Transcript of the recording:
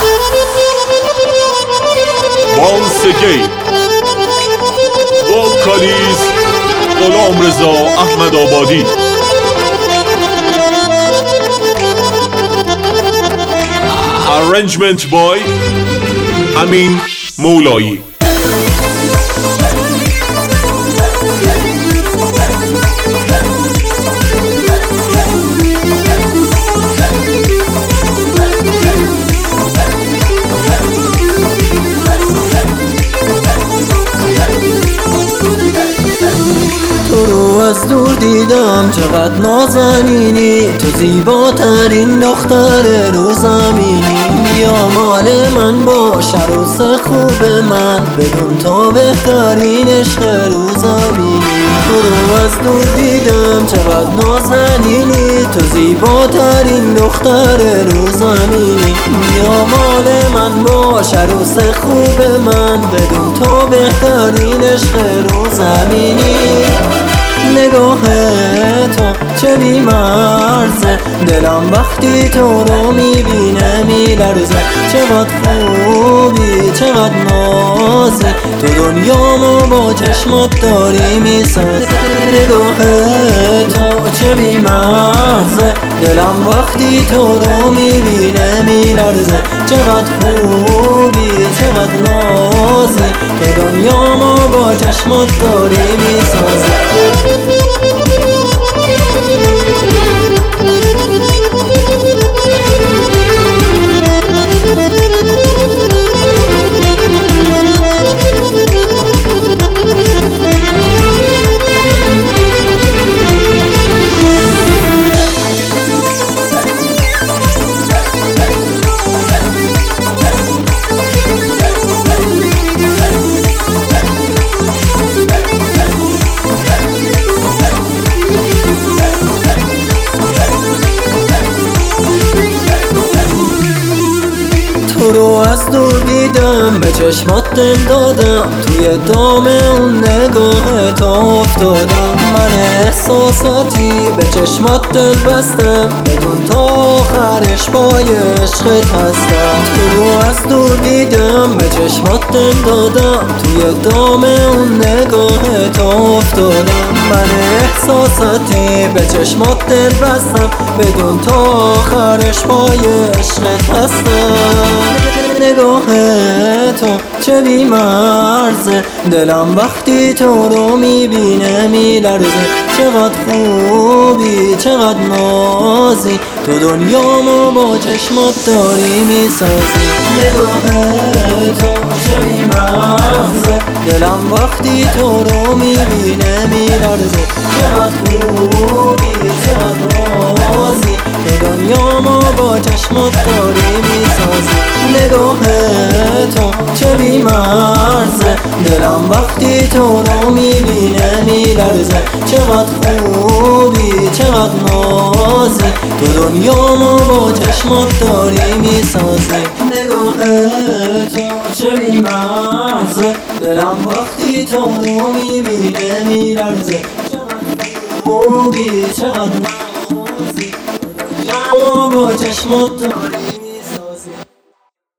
Once again vocalist غلامرضا احمدآبادی. Arrangement by امین مولایی. تو رو از دور دیدم چقدر نازنینی، تو زیباترین دختر رو زمینی. بیا مال من باش عروس خوب من، بدون تو بهترین عشق رو زمینی. تو رو از دور دیدم چقدر نازنینی، تو زیباترین دختر رو زمینی. بیا مال من باش عروس خوب من، بدون تو بهترین عشق رو زمینی. نگاه تو چه بی‌مرزه، دلم وقتی تو رو میبینه میلرزه. چقدر خوبی چقدر نازی، تو دنیامو با چشمات داری میسازی. نگاه تو چه بی‌مرزه، دلم وقتی تو رو میبینه میلرزه. چقدر خوبی چقدر نازی، تو دنیامو با چشمات داری میسازی. تو رو از دور دیدم به چشمات دل دادم، توی دام اون نگاه تو افتادم. من احساساتی به چشمات دل بستم، بدون تا آخرش پای عشقت هستم. تو رو از دور دیدم به چشمات دل دادم، توی دام اون نگاه تو افتادم. من احساساتی به چشمات دل بستم، بدون تا آخرش پای عشقت هستم. نگاه تو چه بی‌مرزه، دلم وقتی تو رو میبینه میلرزه. چقدر خوبی چقدر نازی، تو دنیامو با چشمات داری میسازی. نگاه تو چه بی‌مرزه، دلم وقتی تو رو میبینه میلرزه. چقدر خوبی چقدر نازی، تو دنیامو با چشمات داری میسازی. نگاه تو چه بی‌مرزه، دلم وقتی تو رو میبینه میلرزه. چقدر خوبی چقدر نازی، تو دنیامو با چشمات داری میسازی. نگاه تو چه بی‌مرزه، دلم وقتی تو رو میبینه میلرزه. چقدر خوبی چقدر نازی، تو دنیامو با چشمات داری